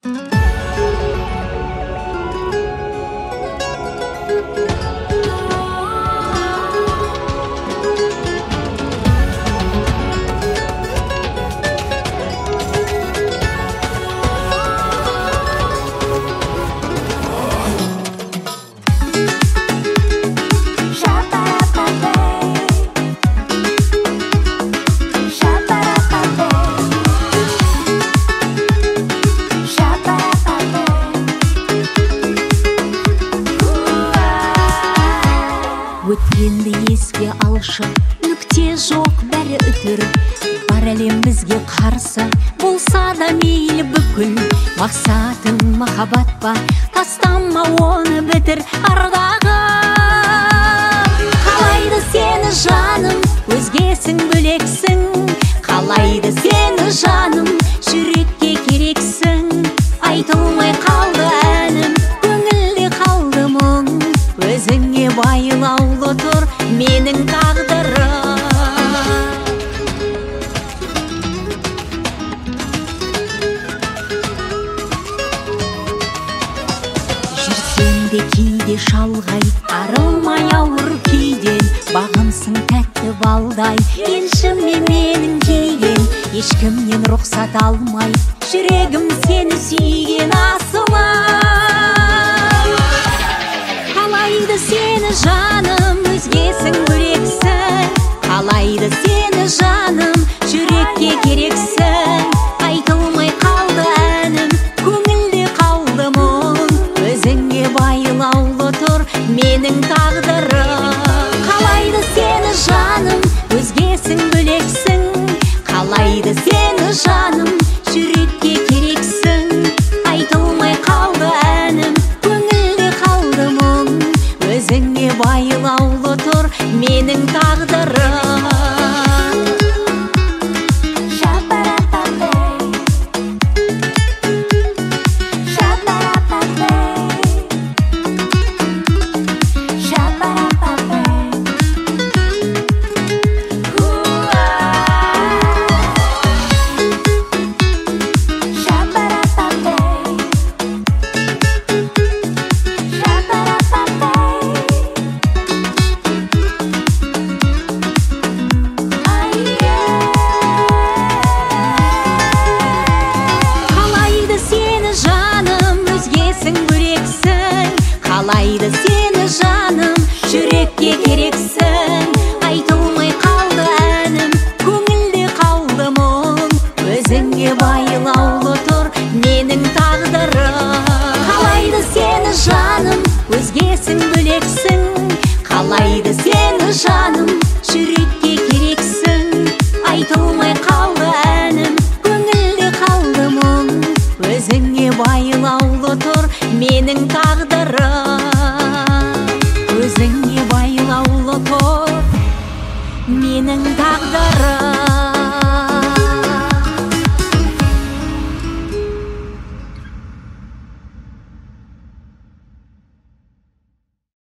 Өткенді еске алшы, нүкте жоқ, бәрі үтір. Бар әлем бізге қарсы, болса да мейлі бүкіл. Мақсатың махаббат па, тастама оны бітір. Ардағым, қалайды сені жаным, өзгесің бөлексің. Қалайды сені жаным, жүрекке керексің. Айтылмай қалды әнім, көңілде қалды мұң. Өзіңе байлаулы тұр менің тағдырым. Жүрсем де кейде шалғай, арылмай ауыр күйден. Бағымсың тәтті балдай, еншіме менің күйген. Ешкімнен рұқсат алмай, жүрегім сені сүйген асылым. Қалайды сені жаным, өзгесің бөлексің. Қалайды сені жаным, жүрекке керексің. Айтылмай қалды әнім, көңілде қалды мұң. Өзіңе байлаулы тұр менің тағдырым. Қалайды сені жаным, өзгесің бөлексің. Қалайды сені жаным, жүрекке керексің. Айтылмай қалды әнім, көңілде қалды мұң. Өзіңе байлаулы тұр менің тағдырым. Қалайды сені жаным, жүрекке керексің. Айтылмай қалды әнім, көңілде қалды мұң. Өзіңе байлаулы тұр менің тағдырым. Қалайды сені жаным, өзгесің бөлексің. Қалайды сені жаным, жүрекке керексің. Айтылмай қалды әнім, көңілде қалды мұң. Өзіңе байлаулы тұр менің тағдырым. Өзіңе байлаулы тұр менің тағдырым.